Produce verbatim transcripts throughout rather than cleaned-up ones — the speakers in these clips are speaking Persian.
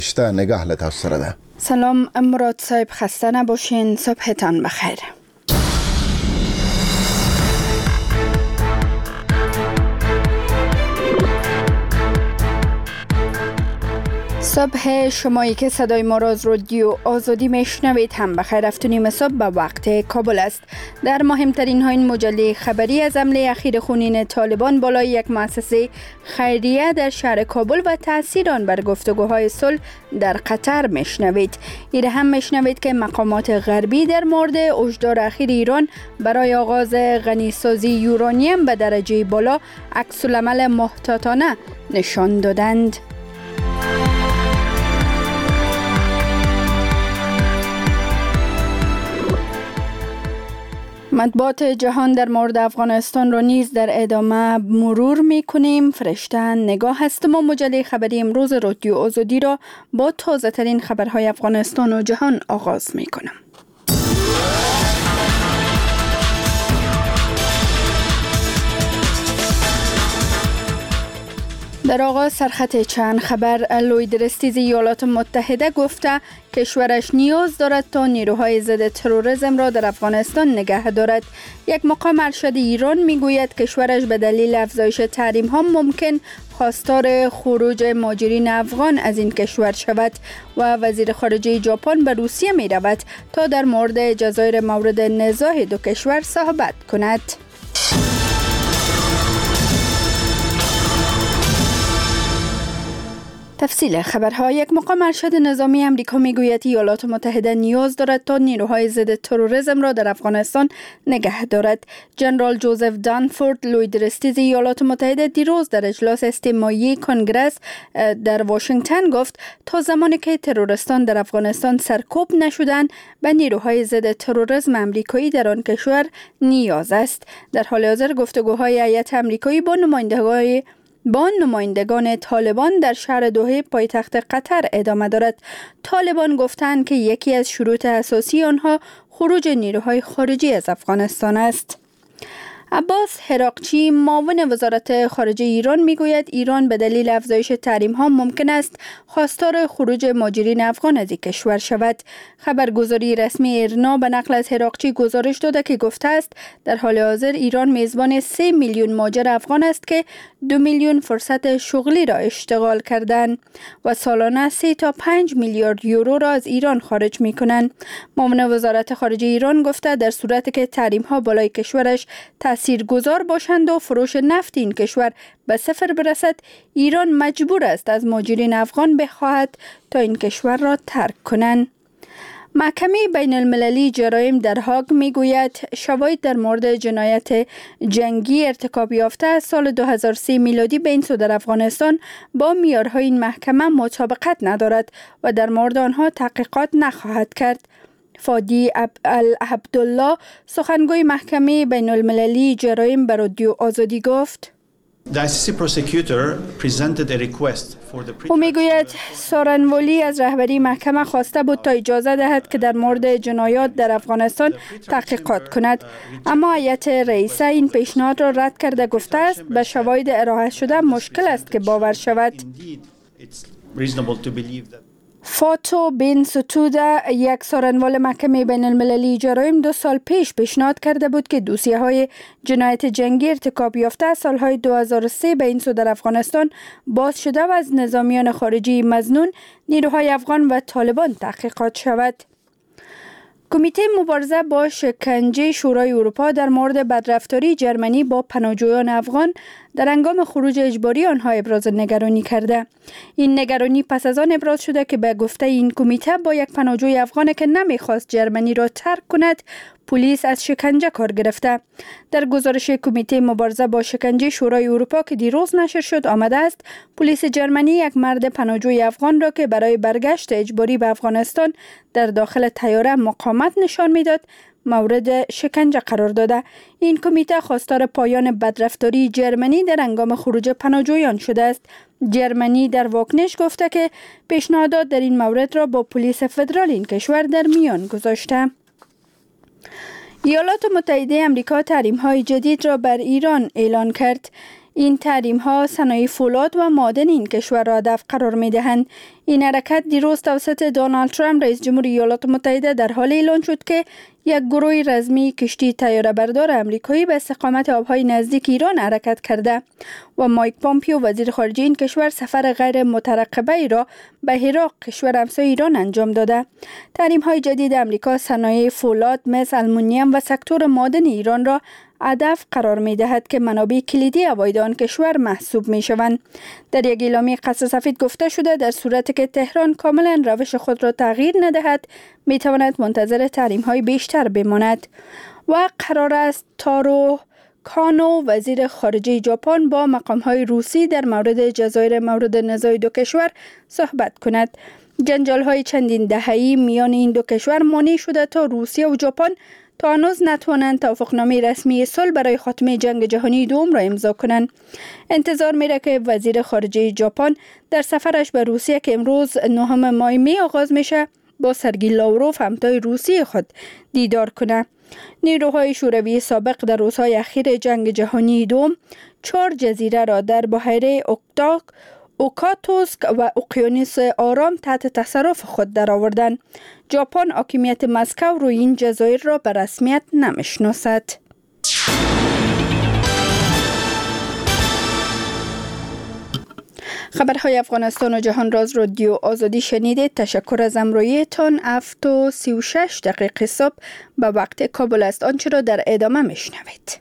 شتا نگاه لطاف سرده. سلام مراد صاحب، خسته نباشین، صبحتان بخیر. صبح شمایی که صدای ما را از رادیو آزادی میشنوید هم بخیر. هفتونیم صبح به وقت کابل است. در مهمترین ها این مجله خبری از حمله اخیر خونین طالبان بالای یک مؤسسه خیریه در شهر کابل و تاثیر آن بر گفتگوهای صلح در قطر میشنوید. ایره هم میشنوید که مقامات غربی در مورد هشدار اخیر ایران برای آغاز غنیسازی یورانیم به درجه بالا عکس العمل محتاطانه نشان دادند. مطبوعات جهان در مورد افغانستان را نیز در ادامه مرور می کنیم. فرشته نگاه هستم و مجله خبری امروز رادیو آزادی را با تازه ترین خبرهای افغانستان و جهان آغاز می کنم. در آغاز سرخط چند خبر. لوید رستیز ایالات متحده گفته کشورش نیاز دارد تا نیروهای ضد تروریسم را در افغانستان نگه دارد. یک مقام ارشد ایران میگوید کشورش به دلیل افزایش تحریم ها ممکن خواستار خروج مهاجرین افغان از این کشور شود و وزیر خارجه ژاپن به روسیه می رود تا در مورد جزایر مورد نزاع دو کشور صحبت کند. تفصیل خبرها. یک مقام ارشد نظامی امریکا میگوید ایالات متحده نیاز دارد تا نیروهای ضد تروریسم را در افغانستان نگه دارد. جنرال جوزف دانفورد، لوید رستیز ایالات متحده، دیروز در اجلاس استماعی کنگره در واشنگتن گفت تا زمانی که تروریستان در افغانستان سرکوب نشدند به نیروهای ضد تروریسم امریکایی در آن کشور نیاز است. در حال حاضر گفتگوهای هیئت امریکایی با نمایندگان با نمایندگان طالبان در شهر دوحه پایتخت قطر ادامه دارد. طالبان گفتند که یکی از شروط اساسی آنها خروج نیروهای خارجی از افغانستان است. عباس هراقچی، معاون وزارت خارجه ایران، میگوید ایران به دلیل افزایش تحریم ها ممکن است خواستار خروج مهاجرین افغان از این کشور شود. خبرگزاری رسمی ایرنا به نقل از هراقچی گزارش داده که گفته است در حال حاضر ایران میزبان سه میلیون مهاجر افغان است که دو میلیون فرصت شغلی را اشتغال کردند و سالانه سه تا پنج میلیارد یورو را از ایران خارج می کنند. معاون وزارت خارجه ایران گفته در صورتی که تحریم ها بالای کشورش تاثیرگذار باشند و فروش نفت این کشور به صفر برسد، ایران مجبور است از مهاجرین افغان بخواهد تا این کشور را ترک کنند. محکمه بین المللی جرایم در هاگ میگوید شواهد در مورد جنایت جنگی ارتکاب یافته از سال دو هزار و سه میلادی به این سو در افغانستان با معیارهای این محکمه مطابقت ندارد و در مورد آنها تحقیقات نخواهد کرد. فادی عبدالله، سخنگوی محکمه بین المللی جرایم، به رادیو آزادی گفت او میگوید سارنوالی از رهبری محکمه خواسته بود تا اجازه دهد که در مورد جنایات در افغانستان تحقیقات کند، اما هیئت رئیسه این پیشنهاد را رد کرده گفته است به شواهد ارائه شده مشکل است که باور شود. فاتو بن ستوده، یک سارنوال محکمه بین المللی جرایم، دو سال پیش پیشنهاد کرده بود که دوسیه های جنایت جنگی ارتکاب یافته از سالهای دو هزار و سه به این سو در افغانستان باز شده و از نظامیان خارجی مظنون، نیروهای افغان و طالبان تحقیقات شود. کمیته مبارزه با شکنجه شورای اروپا در مورد بدرفتاری جرمنی با پناهجویان افغان در هنگام خروج اجباری آنها ابراز نگرانی کرده. این نگرانی پس از آن ابراز شده که به گفته این کمیته با یک پناهجوی افغان که نمیخواست جرمنی را ترک کند پلیس از شکنجه کار گرفته. در گزارش کمیته مبارزه با شکنجه شورای اروپا که دیروز نشر شد آمده است پلیس جرمنی یک مرد پناهجوی افغان را که برای برگشت اجباری به افغانستان در داخل طیاره مقاومت نشان میداد مورد شکنجه قرار داده. این کمیته خواستار پایان بدرفتاری جرمنی در هنگام خروج پناهجویان شده است. جرمنی در واکنش گفته که پیشنهادات در این مورد را با پلیس فدرال این کشور در میان گذاشته. ایالات متحده آمریکا تحریم‌های جدید را بر ایران اعلان کرد. این تحریم ها صنایع فولاد و معادن این کشور را هدف قرار می دهند. این حرکت دیروز توسط دونالد ترامپ رئیس جمهور ایالات متحده در حال اعلان شد که یک گروه رزمی کشتی طیاره بردار امریکایی به استقامت آبهای نزدیک ایران حرکت کرده و مایک پامپیو وزیر خارجه این کشور سفر غیر مترقبه ای را به عراق کشور همسایه ایران انجام داده. تحریم های جدید امریکا صنایع فولاد، مس، آلومینیوم و سکتور معادن ایران را هدف قرار می دهد که منابع کلیدی هوایی آن کشور محسوب می شوند. در یک اعلامیه قصر سفید گفته شده در صورتی که تهران کاملا روش خود را تغییر ندهد می تواند منتظر تحریم های بیشتر بماند. و قرار است تارو کانو وزیر خارجه ژاپن با مقام های روسی در مورد جزایر مورد نزاع دو کشور صحبت کند. جنجال های چندین دهه‌ای میان این دو کشور مانع شده تا روسیه و ژاپن تا هنوز نتوانند توافقنامه رسمی صلح برای خاتمه جنگ جهانی دوم را امضا کنند. انتظار میره که وزیر خارجه ژاپن در سفرش به روسیه که امروز نهم ماه می آغاز میشه با سرگی لاوروف همتای روسی خود دیدار کنه. نیروهای شوروی سابق در روزهای اخیر جنگ جهانی دوم چهار جزیره را در بحیره اوکتاک اوکاتوسک و اقیانوس آرام تحت تصرف خود درآوردند. ژاپن حاکمیت مسکو روی این جزایر را به رسمیت نمیشناسد. خبرهای افغانستان و جهان راز رادیو آزادی شنیدید. تشکر از همراهیتان. هفت و سی و شش دقیقه صبح به وقت کابل است. آنچه را در ادامه میشنوید.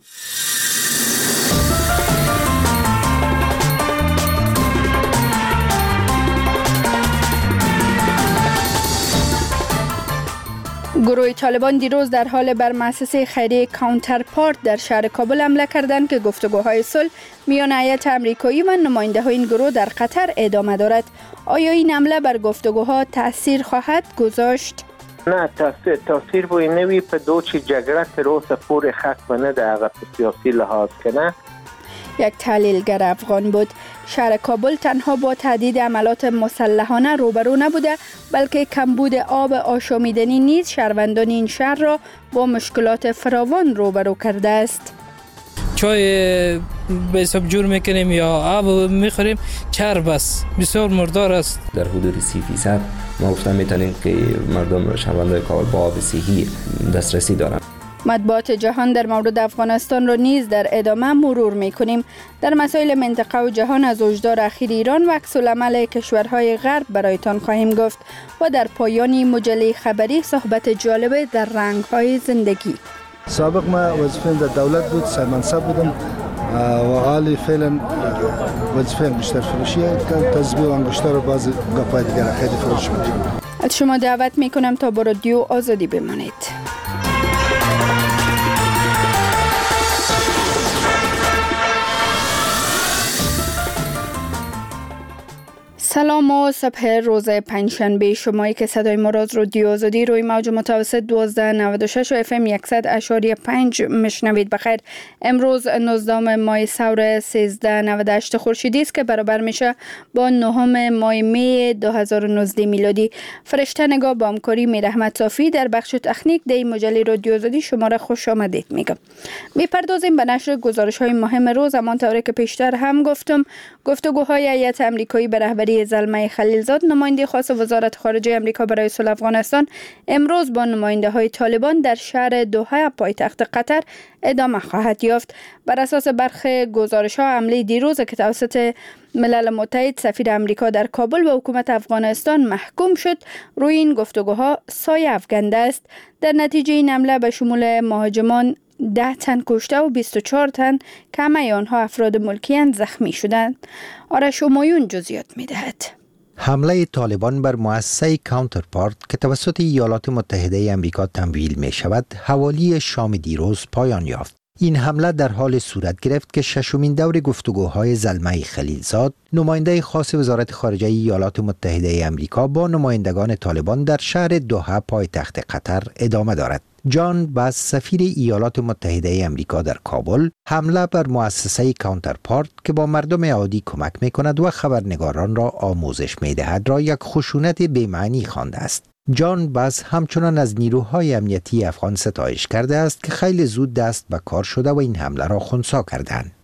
گروه طالبان دیروز در حال بر مؤسسه خیریه کانترپارت در شهر کابل حمله کردند که گفتگوهای صلح میان هیئت آمریکایی و نماینده های این گروه در قطر ادامه دارد. آیا این حمله بر گفتگوها تاثیر خواهد گذاشت؟ نه، تاثیر تاثیر بوی نوی په دوچی جګړه تر اوسه پورې ختمه نه ده هغه په سیاسي لحاظ کنه. یک تحلیلگر افغان بود. شهر کابل تنها با تهدید عملات مسلحانه روبرو نبوده بلکه کمبود آب آشامیدنی نیز شهروندان این شهر را با مشکلات فراوان روبرو کرده است. چای به حساب جور میکنیم یا آب میخوریم، چرب است، بسیار مردار است. در حدود سی فیصد ما گفتم میتونیم که مردم شهروندان کابل با آب صحی دسترسی دارند. مطبوعات جهان در مورد افغانستان را نیز در ادامه مرور میکنیم. در مسائل منطقه و جهان از هشدار اخیر ایران و عکس العمل کشورهای غرب برایتان خواهیم گفت و در پایانی مجله خبری صحبت جالب در رنگ‌های زندگی. سابق ما وظیفه در دولت بود، سرمنصب بودم و حالی فعلا وظیفه انگشتر فروشی تزبیه و انگشتر و بعضی گپای دیگر خیلی فروش میکنم. از شما دعوت میکنم تا با رادیو آزادی بمانید. سلام و صبح روز پنجشنبه. شمایی که صدای ما را از رادیو آزادی روی موج متوسط دوازده نود و شش و اف ام صد اشاری پنج مشنوید. بخیر. امروز نوزدهم ماه سور سیزده نود و هشت خورشیدی است که برابر میشه با نهم ماه می دو هزار و نوزده میلادی. فرشته نگاه با همکاری میر احمد صافی در بخش تکنیک دی مجله رادیو آزادی شما را خوش آمدید میگم. میپردازیم به نشر گزارش های مهم روز. همانطور که پیشتر هم گفتم، گفتگوهای هیئت آمریکایی به رهبری زلمه خلیلزاد، نماینده خاص وزارت خارجه آمریکا برای صلح افغانستان، امروز با نماینده های طالبان در شهر دوحه پایتخت قطر ادامه خواهد یافت. بر اساس برخی گزارش ها، حمله دیروز که توسط ملل متحد سفیر آمریکا در کابل به حکومت افغانستان محکوم شد، روی این گفتگوها سایه افکنده است. در نتیجه این حمله به شمول مهاجمان ده تن کشته و بیست و چهار تن که همه آنها افراد ملکی‌اند زخمی شدند. آرش همایون جزئیات می‌دهد. حمله طالبان بر مؤسسه کانترپارت که توسط ایالات متحده آمریکا تمویل می شود، حوالی شام دیروز پایان یافت. این حمله در حال صورت گرفت که ششمین دور گفتگوهای زلمه خلیلزاد، نماینده خاص وزارت خارجه ایالات متحده آمریکا با نمایندگان طالبان در شهر دوحه پایتخت قطر ادامه دارد. جان باز، سفیر ایالات متحده آمریکا در کابل، حمله بر مؤسسه کانترپارت که با مردم عادی کمک می‌کند و خبرنگاران را آموزش می‌دهد را یک خشونت بی‌معنی خوانده است. جان باز همچنان از نیروهای امنیتی افغان ستایش کرده است که خیلی زود دست به کار شده و این حمله را خنثی کردند.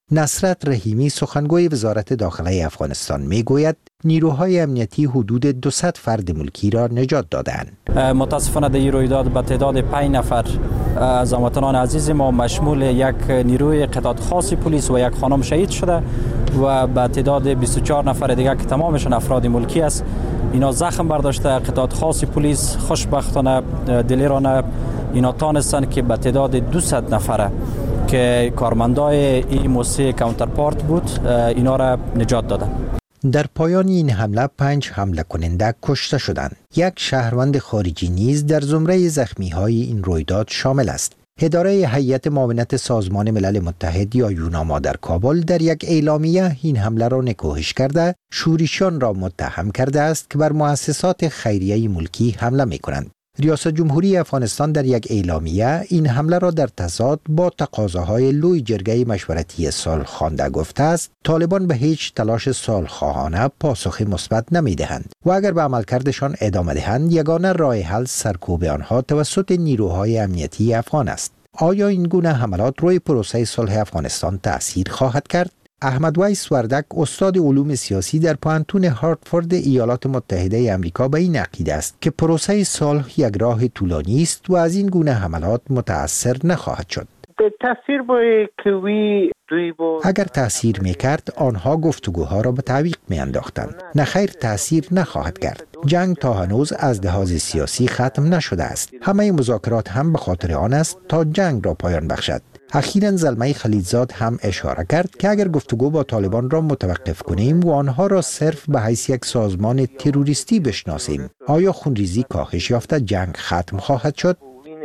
نصرت رحیمی سخنگوی وزارت داخله افغانستان میگوید نیروهای امنیتی حدود دویست فرد ملکی را نجات دادند. متاسفانه در این رویداد به تعداد پنج نفر از هموطنان عزیز ما مشمول یک نیروی قطعات خاص پلیس و یک خانم شهید شده و به تعداد بیست و چهار نفر دیگر که تمامشان افراد ملکی است. اینا زخم برداشته. قطعات خاص پلیس خوشبختانه دلیرانه اینا تانستن که به تعداد دویست نفره که کارمندای این موسسه کانترپارت بود اینا را نجات دادن. در پایان این حمله پنج حمله کننده کشته شدند. یک شهروند خارجی نیز در زمره زخمی‌های این رویداد شامل است. اداره هیئت معاونت سازمان ملل متحد یا یوناما در کابل در یک اعلامیه این حمله را نکوهش کرده، شورشیان را متهم کرده است که بر مؤسسات خیریه ملکی حمله می‌کنند. ریاست جمهوری افغانستان در یک اعلامیه این حمله را در تضاد با تقاضاهای لوی جرگه مشورتی صلح خوانده گفته است طالبان به هیچ تلاش صلح‌خواهانه پاسخ مثبت نمی‌دهند و اگر به عملکردشان ادامه دهند یگانه راه حل سرکوب آنها توسط نیروهای امنیتی افغان است. آیا این گونه حملات روی پروسه صلح افغانستان تأثیر خواهد کرد؟ احمد ویس وردک استاد علوم سیاسی در پوهنتون هارتفورد ایالات متحده آمریکا به این عقیده است که پروسه صلح یک راه طولانی است و از این گونه حملات متأثر نخواهد شد. تأثیر باید که وی اگر تأثیر میکرد آنها گفتگوها را به تعویق میانداختند. نخیر تأثیر نخواهد کرد. جنگ تا هنوز از لحاظ سیاسی ختم نشده است. همه مذاکرات هم به خاطر آن است تا جنگ را پایان بخشد. اخیراً زلمه خلیلزاد هم اشاره کرد که اگر گفتگو با طالبان را متوقف کنیم و آنها را صرف به حیث یک سازمان تروریستی بشناسیم، آیا خونریزی کاهش یافته جنگ ختم خواهد شد؟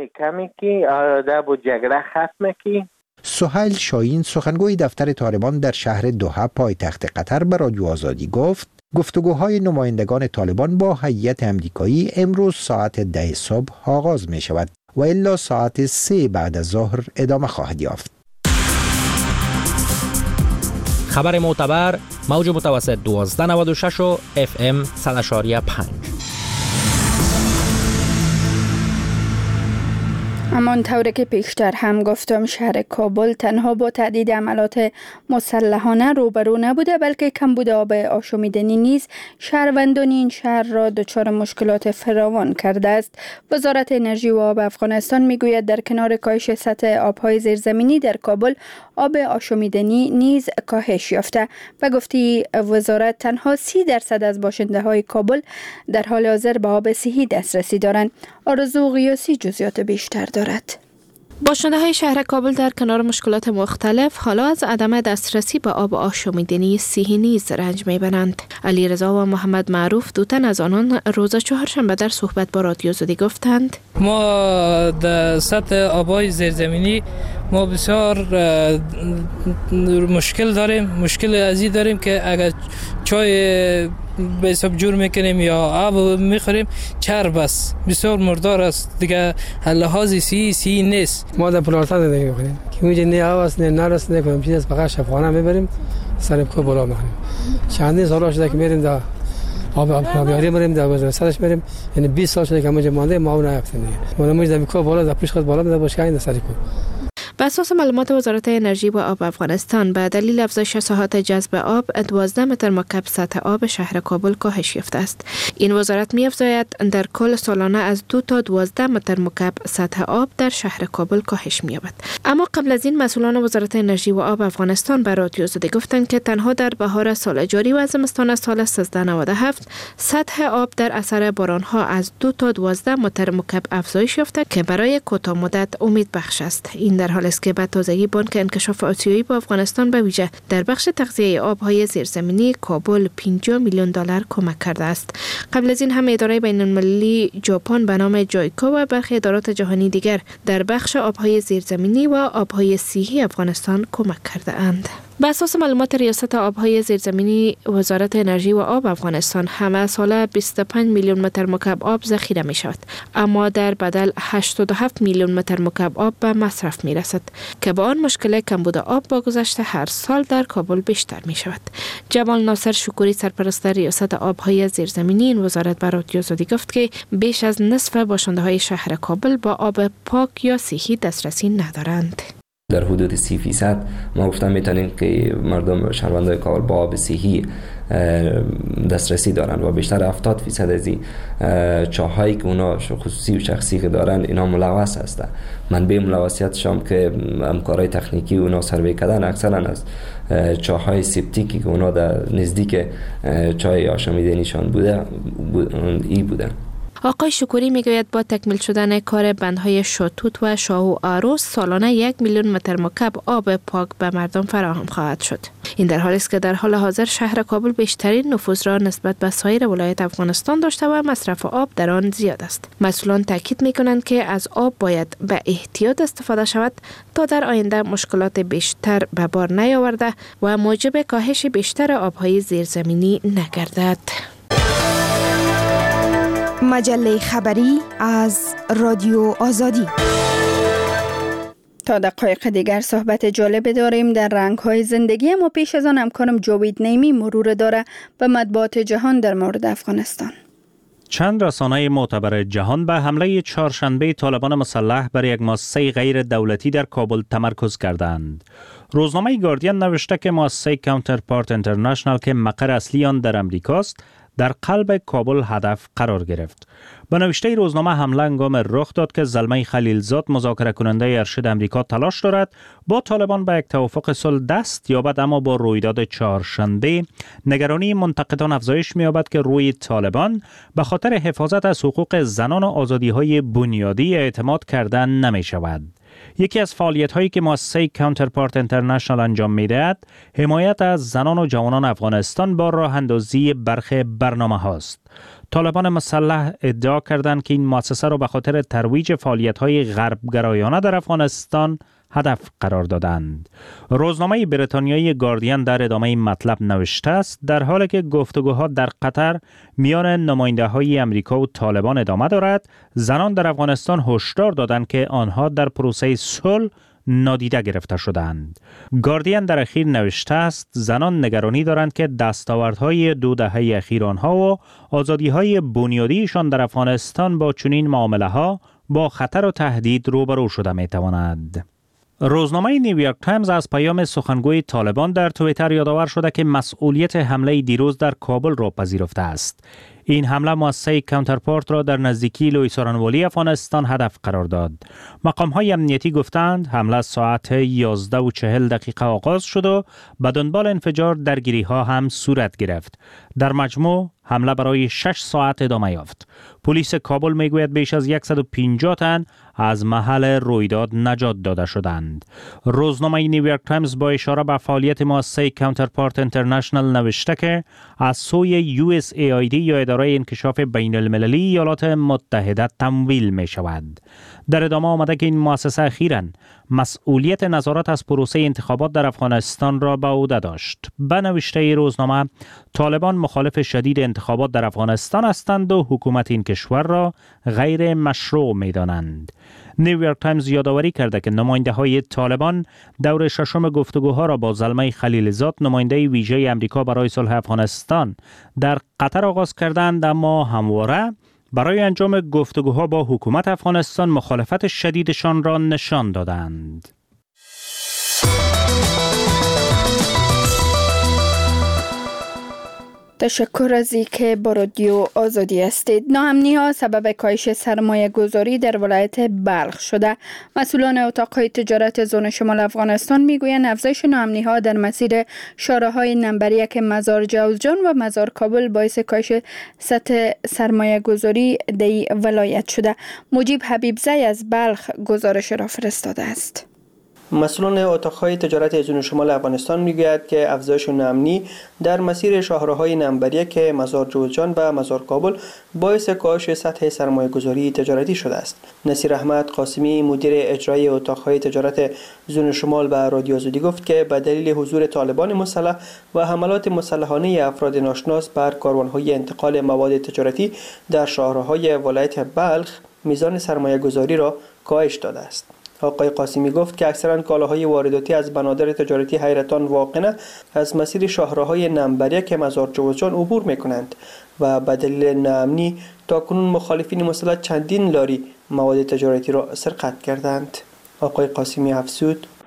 سهیل شاهین سخنگوی دفتر طالبان در شهر دوحه پایتخت قطر به رادیو آزادی گفت گفتگوهای نمایندگان طالبان با هیئت آمریکایی امروز ساعت ده صبح آغاز می شود و الا ساعت سه بعد از ظهر ادامه خواهد یافت. خبر معتبر موج متوسط دوازده نود و شش و اف ام صد و شش و پنج. همانطور که پیشتر هم گفتم شهر کابل تنها با تعدید عملات مسلحانه روبرو نبوده بلکه کمبود آب آشامیدنی نیز شهروندان این شهر را دچار مشکلات فراوان کرده است. وزارت انرژی و آب افغانستان میگوید در کنار کاهش سطح آبهای زیرزمینی در کابل آب آشامیدنی نیز کاهش یافته و گفتی وزارت تنها سی درصد از باشنده های کابل در حال حاضر به آب صحی دسترسی دارند. آرزو قیاسی جزئیات بیشتر دارد. باشنده های شهر کابل در کنار مشکلات مختلف حالا از عدم دسترسی به آب آشامیدنی صحی نیز رنج میبرند. علی رضا و محمد معروف دو تن از آنان روز چهارشنبه در صحبت با رادیو زدی گفتند ما در سطح آبهای زیرزمینی ما بسیار مشکل داریم. مشکل ازی داریم که اگر چای به حساب جور میکنیم یا آب میخوریم چرب است، بسیار مردار است دیگه. لحاظ سی سی نیست. ما در پلارتان زندگی میکنیم که اونجا نه آب است نه نرس نه کنیم چیز فقط شفاخانه میبریم سر کو بالا میخوریم. چندین سال شده که میریم در آب آبیاری میریم در وزارتش میریم، یعنی بیست سال شده که اونجا مانده ما اون نیافتیم دیگه. ما نمیز در کو بالا در پیش خود بالا میذاره باشه این سر کو. بر اساس معلومات وزارت انرژی و آب افغانستان به دلیل افزایش ساحات جذب آب دوازده متر مکعب سطح آب شهر کابل کاهش یافته است. این وزارت می‌افزاید در کل سالانه از دو تا دوازده متر مکعب سطح آب در شهر کابل کاهش می‌یابد. اما قبل از این مسئولان وزارت انرژی و آب افغانستان به رادیو زده گفتند که تنها در بهار سال جاری و زمستان سال سیزده نود و هفت سطح آب در اثر باران‌ها از دو تا دوازده متر مکعب افزایش یافته که برای کوتاه مدت امید بخش است. این در حالی است که به تازگی بانک انکشاف آسیایی با افغانستان به ویژه در بخش تغذیه آبهای زیرزمینی کابل پنجاه میلیون دلار کمک کرده است. قبل از این هم اداره بین المللی ژاپن به نام جایکا و برخی ادارات جهانی دیگر در بخش آبهای زیرزمینی و آبهای صحی افغانستان کمک کرده اند. بر اساس معلومات ریاست آبهای زیرزمینی وزارت انرژی و آب افغانستان همه ساله بیست و پنج میلیون متر مکعب آب ذخیره می شود، اما در بدل هشتاد و هفت میلیون متر مکعب آب به مصرف می رسد که با آن مشکل کمبود آب با گذشت هر سال در کابل بیشتر می شود. جمال ناصر شکوری سرپرست ریاست آبهای زیرزمینی این وزارت به رادیو زدی گفت که بیش از نصف باشنده های شهر کابل با آب پاک یا صحی دسترسی ندارند. در حدود سی فیصد ما گفتم میتونیم که مردم شهروندان کابل با آب صحی دسترسی دارن و بیشتر هفتاد فیصد از این چاهایی که اونا خصوصی و شخصی که دارن اینا ملوث هستن. منبع ملوثیتشون که همکارای تکنیکی اونا سروی کردن اکثرا از چاهای سپتیکی که اونا در نزدیک چای آشامیدنیشان بوده ای بوده. آقای شکوری میگوید با تکمیل شدن کار بندهای شاتوت و شاه و آروس سالانه یک میلیون متر مکعب آب پاک به مردم فراهم خواهد شد. این در حالی است که در حال حاضر شهر کابل بیشترین نفوذ را نسبت به سایر ولایت افغانستان داشته و مصرف آب در آن زیاد است. مسئولان تاکید میکنند که از آب باید به احتیاط استفاده شود تا در آینده مشکلات بیشتر به بار نیاورده و موجب کاهش بیشتر آبهای زیرزمینی نگردد. مجله خبری از رادیو آزادی. تا دقایق دیگر صحبت جالب داریم در رنگ‌های زندگی، اما پیش از آن همکارم جاوید نیمی مرور داره به مطبوعات جهان در مورد افغانستان. چند رسانه معتبر جهان به حمله چهارشنبه طالبان مسلح بر یک مؤسسه غیر دولتی در کابل تمرکز کردند. روزنامه گاردین نوشته که مؤسسه کانترپارت اینترنشنال که مقر اصلی آن در امریکاست در قلب کابل هدف قرار گرفت. به نوشته روزنامه حمله هنگام رخ داد که زلمه خلیلزاد مذاکره کننده ارشد امریکا تلاش دارد با طالبان به یک توافق صلح دست یابد، اما با رویداد چهارشنبه نگرانی منتقدان افزایش می‌یابد که روی طالبان به خاطر حفاظت از حقوق زنان و آزادی‌های بنیادی اعتماد کردن نمی‌شود. یکی از فعالیت‌هایی که مؤسسه کانترپارت اینترنشنال انجام می‌دهد، حمایت از زنان و جوانان افغانستان با راه اندازی برخی برنامه هاست. طالبان مسلح ادعا کردند که این مؤسسه را به خاطر ترویج فعالیت‌های غربگرایانه در افغانستان هدف قرار دادند. روزنامه بریتانیایی گاردین در ادامه این مطلب نوشته است در حالی که گفتگوها در قطر میان نماینده‌های امریکا و طالبان ادامه دارد، زنان در افغانستان هشدار دادند که آنها در پروسه صلح نادیده گرفته شدند. گاردین در اخیر نوشته است زنان نگرانی دارند که دستاوردهای دو دهه اخیر آنها و آزادی‌های بنیادیشان در افغانستان با چنین معامله‌ها با خطر و تهدید روبرو شده می‌تواند. روزنامه نیویورک تایمز از پیام سخنگوی طالبان در توییتر یادآور شده که مسئولیت حمله دیروز در کابل را پذیرفته است. این حمله مؤسسه کانترپارت را در نزدیکی لویسارانوالی افغانستان هدف قرار داد. مقام‌های امنیتی گفتند حمله ساعت یازده و چهل دقیقه آغاز شد و به دنبال انفجار درگیری‌ها هم صورت گرفت. در مجموع حمله برای شش ساعت ادامه یافت. پلیس کابل میگوید بیش از صد و پنجاه تن از محل رویداد نجات داده شدند. روزنامه نیویورک تایمز با اشاره به فعالیت مؤسسه کانترپارت اینترنشنال نوشته که از سوی یو اس ای آی دی یا اداره انکشاف بین المللی ایالات متحده تمویل می شود. در ادامه آمده که این مؤسسه اخیراً مسئولیت نظارت از پروسه انتخابات در افغانستان را به عهده داشت. به نوشته روزنامه طالبان مخالف شدید انتخابات در افغانستان هستند و حکومت این کشور را غیر مشروع می دانند. نیویورک تایمز یادآوری کرده که نماینده های طالبان دور ششم گفتگوها را با زلمه خلیلزاد نماینده ویژه امریکا برای صلح افغانستان در قطر آغاز کردند، اما همواره برای انجام گفتگوها با حکومت افغانستان مخالفت شدیدشان را نشان دادند. تشکر از اینکه با رادیو آزادی هستید. ناامنی ها سبب کاهش سرمایه گذاری در ولایت بلخ شده. مسئولان اتاقهای تجارت زون شمال افغانستان میگویند افزایش ناامنی ها در مسیر شاهراهای نمبر یک مزار جوزجان و مزار کابل باعث کاهش سطح سرمایه گذاری در ولایت شده. مجیب حبیبزی از بلخ گزارش را فرستاده است. مسئولان اتاقهای تجارت زون شمال افغانستان میگوید که افزایش ناامنی در مسیر شاهراهای نمبر یک مزار جوزجان و مزار کابل باعث کاهش سطح سرمایه گذاری تجارتی شده است. نصیر احمد قاسمی مدیر اجرایی اتاقهای تجارت زون شمال به رادیو آزادی گفت که به دلیل حضور طالبان مسلح و حملات مسلحانه افراد ناشناس بر کاروانهای انتقال مواد تجارتی در شاهراهای ولایت بلخ میزان سرمایه گذاری را کاهش داده است. آقای قاسمی گفت که اکثرا کالاهای وارداتی از بنادر تجارتی حیرتان واقعه از مسیر شاهراهای نمبر یک مزار جوزجان عبور میکنند و به دلیل ناامنی تاکنون مخالفین مسلح چندین لاری مواد تجارتی را سرقت کردند. آقای قاسمی افزود: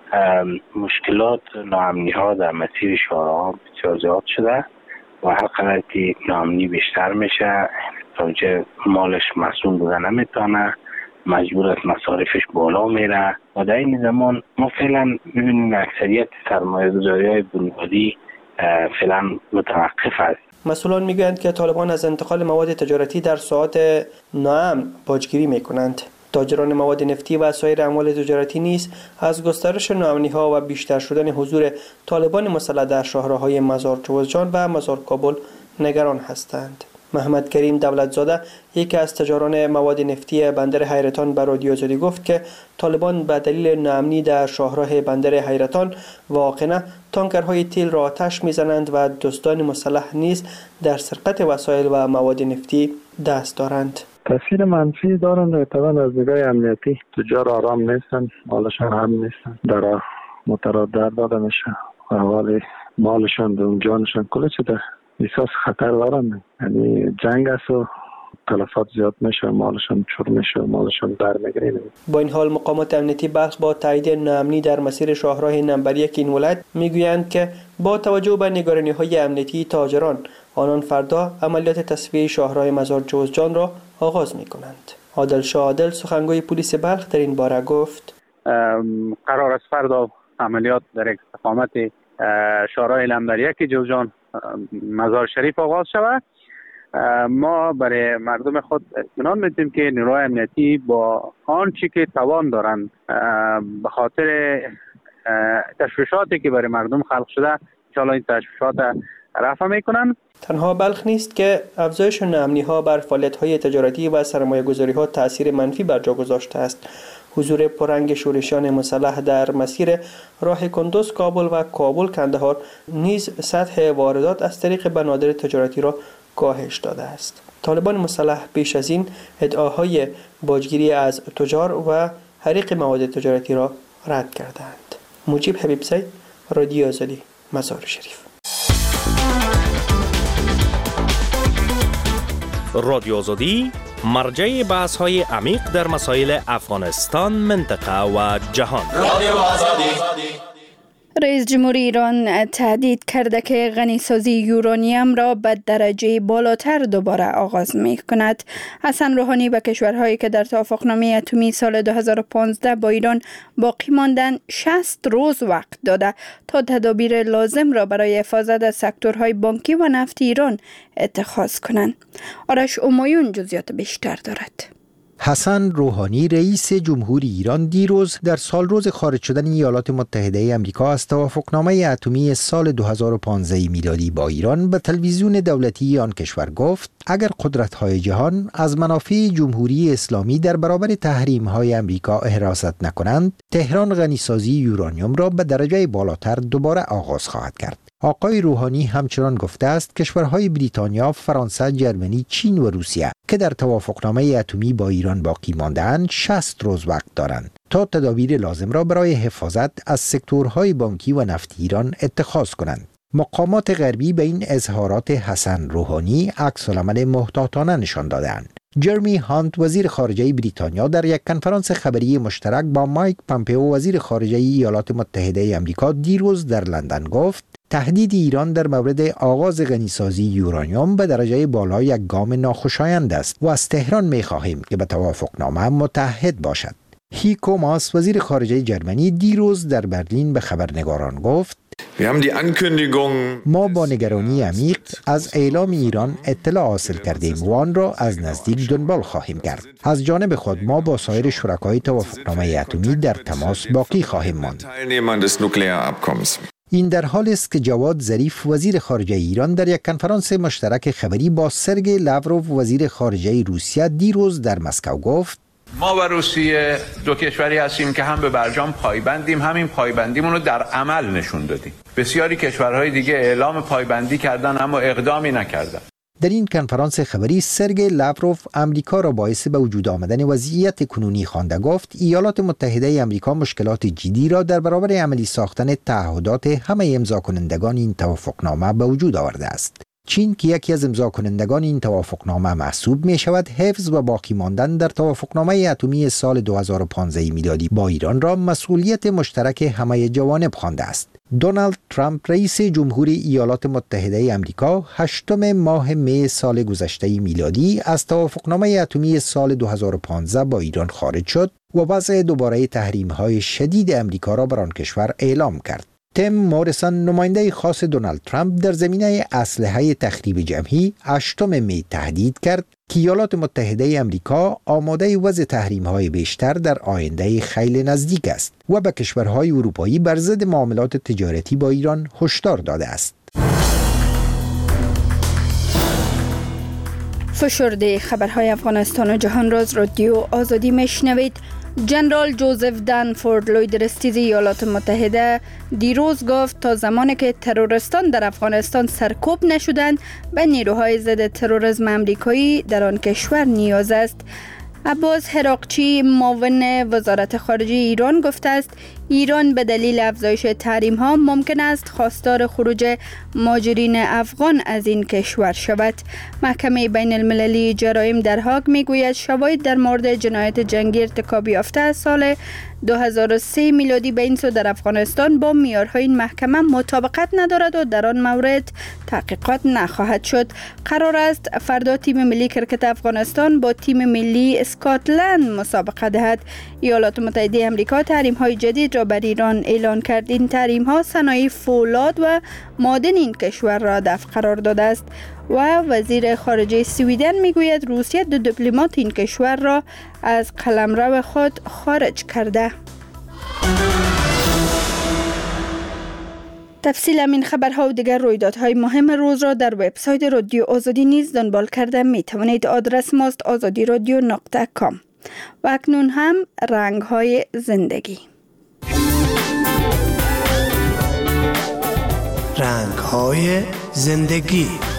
مشکلات ناامنی ها در مسیر شاهراها بسیار زیاد شده و هر قدر که ناامنی بیشتر میشه تاجر مالش مسئول بودن نمیتونه، مجبور است مصارفش بالا میره و در این زمان ما فعلا میبینیم اکثریت سرمایه گذاری های بنیادی فعلا متوقف است. مسئولان میگویند که طالبان از انتقال مواد تجارتی در ساعات ناامن باجگیری میکنند. تاجران مواد نفتی و سایر اموال تجارتی نیز از گسترش ناامنی‌ها و بیشتر شدن حضور طالبان مسلح در شهرهای مزار جوزجان و مزار کابل نگران هستند. محمد کریم دولتزاده یکی از تجاران مواد نفتی بندر حیرتان به رادیو آزادی گفت که طالبان به دلیل ناامنی در شاهراه بندر حیرتان و آقنه تانکرهای تیل را آتش میزنند و دزدان مسلح نیز در سرقت وسایل و مواد نفتی دست دارند. تاثیر منفی دارند. طبعا از نگاه امنیتی تجار آرام نیستن، مالشان هم نیستن، در متردد داده میشه، احوال مالشان و جانشان کل چه احساس خطر دارند. یعنی جنگ است و تلفات زیاد میشه، مالشان چور میشه، مالشان در میگیره. با این حال مقامات امنیتی بلخ با تایید ناامنی در مسیر شاهراه نمبر یک این ولایت میگویند که با توجه به نگرانی‌های امنیتی تاجران آنان فردا عملیات تصفیه شاهراه مزار جوزجان را آغاز میکنند. عادل شاه عادل سخنگوی پلیس بلخ در این باره گفت قرار است فردا عملیات در استقامت شاهراه نمبر یک جوزجان مزار شریف آغاز شود. ما برای مردم خود اطمینان میدیم که نیروهای امنیتی با آنچه که توان دارند به خاطر تشویشاتی که برای مردم خلق شده ان شاءالله این تشویشات رفع میکنند. تنها بلخ نیست که افزایش ناامنی‌ها بر فعالیت‌های تجارتی و سرمایه‌گذاری‌ها تأثیر منفی بر جا گذاشته است. حضور پررنگ شورشیان مسلح در مسیر راه کندوز کابل و کابل کندهار نیز سطح واردات از طریق بنادر تجارتی را کاهش داده است. طالبان مسلح پیش از این ادعاهای باجگیری از تجار و حریق مواد تجارتی را رد کردند. مجیب حبیبزی، رادیو آزادی، مزار شریف. رادیو آزادی مرجع بحث های عمیق در مسائل افغانستان، منطقه و جهان. رادیو آزادی. رئیس جمهوری ایران تهدید کرده که غنیسازی یورانیم را به درجه بالاتر دوباره آغاز می کند. حسن روحانی به کشورهایی که در توافقنامه اتمی سال دو هزار و پانزده با ایران باقی ماندن شصت روز وقت داده تا تدابیر لازم را برای حفاظت از سکتورهای بانکی و نفتی ایران اتخاذ کنند. آرش امایون جزئیات بیشتر دارد. حسن روحانی رئیس جمهوری ایران دیروز در سال روز خارج شدن ایالات متحده آمریکا از توافقنامه اتمی سال دو هزار و پانزده میلادی با ایران به تلویزیون دولتی آن کشور گفت اگر قدرت‌های جهان از منافع جمهوری اسلامی در برابر تحریم‌های آمریکا حراست نکنند، تهران غنیسازی یورانیوم را به درجه بالاتر دوباره آغاز خواهد کرد. آقای روحانی همچنان گفته است کشورهای بریتانیا، فرانسه، جرمنی، چین و روسیه که در توافقنامه اتمی با ایران باقی مانده‌اند شصت روز وقت دارند تا تدابیر لازم را برای حفاظت از سکتورهای بانکی و نفتی ایران اتخاذ کنند. مقامات غربی به این اظهارات حسن روحانی عکس‌العمل محتاطانه نشان دادند. جرمی هانت وزیر خارجه بریتانیا در یک کنفرانس خبری مشترک با مایک پامپئو وزیر خارجه ایالات متحده آمریکا دیروز در لندن گفت تهدید ایران در مورد آغاز غنیسازی یورانیوم به درجه بالا یک گام ناخوشایند است و از تهران می‌خواهیم که به توافقنامه متحد باشد. هیکو ماس وزیر خارجه جرمنی دیروز در برلین به خبرنگاران گفت ما با نگرانی عمیق از اعلام ایران اطلاع حاصل کردیم و آن را از نزدیک دنبال خواهیم کرد. از جانب خود ما با سایر شرکای توافقنامه اتمی در تماس باقی خواهیم ماند. این در حالی است که جواد ظریف وزیر خارجه ایران در یک کنفرانس مشترک خبری با سرگئی لاوروف وزیر خارجه روسیه دیروز در مسکو گفت ما و روسیه دو کشوری هستیم که هم به برجام پایبندیم، همین پایبندیمون رو در عمل نشون دادیم. بسیاری کشورهای دیگه اعلام پایبندی کردن اما اقدامی نکردن. در این کنفرانس خبری سرگئی لاوروف آمریکا را باعث به وجود آمدن وضعیت کنونی خوانده. گفت ایالات متحده آمریکا مشکلات جدی را در برابر عملی ساختن تعهدات همه امضا کنندگان این توافقنامه به وجود آورده است. چین که یکی از امضا کنندگان این توافقنامه محسوب می شود، حفظ و باقی ماندن در توافقنامه اتمی سال دو هزار و پانزده میلادی با ایران را مسئولیت مشترک همه جوانب خوانده است. دونالد ترامپ رئیس جمهوری ایالات متحده آمریکا هشتم ماه می سال گذشته میلادی از توافقنامه اتمی سال دو هزار و پانزده با ایران خارج شد و وضع دوباره تحریم‌های شدید آمریکا را بر آن کشور اعلام کرد. تیم موریسون، نماینده خاص دونالد ترامپ در زمینه اسلحه تخریب جمعی، هشتم می تهدید کرد که ایالات متحده آمریکا آماده وضع تحریم‌های بیشتر در آینده خیلی نزدیک است و به کشورهای اروپایی بر ضد معاملات تجارتی با ایران هشدار داده است. فشرده خبرهای افغانستان و جهان را از رادیو آزادی میشنوید. جنرال جوزف دنفورد، لویدرستیز ایالات متحده، دیروز گفت تا زمانی که تروریستان در افغانستان سرکوب نشدند به نیروهای ضد تروریسم آمریکایی در آن کشور نیاز است. عباس هراقچی، معاون وزارت خارجه ایران، گفته است ایران به دلیل افزایش تحریم ها ممکن است خواستار خروج مهاجرین افغان از این کشور شود. محکمه بین المللی جرایم در هاگ می گوید شواهد در مورد جنایت جنگی ارتکاب یافته سال دو هزار و سه میلادی به این سو در افغانستان با معیارهای این محکمه مطابقت ندارد و در آن مورد تحقیقات نخواهد شد. قرار است فردا تیم ملی کرکت افغانستان با تیم ملی اسکاتلند مسابقه دهد. ایالات متحده آمریکا تحریم های جدید را بر ایران اعلان کرد. این تحریم ها صنایع فولاد و معادن این کشور را دفع قرار داده است و وزیر خارجه سویدن میگوید روسیه دو دیپلمات این کشور را از قلمرو خود خارج کرده. تفصیل این خبرها و دیگر رویدادهای مهم روز را در وبسایت رادیو آزادی نیز دنبال کرده می توانید. آدرس ماست آزادی رادیو نقطه کام. و اکنون هم رنگ های زندگی. رنگ های زندگی.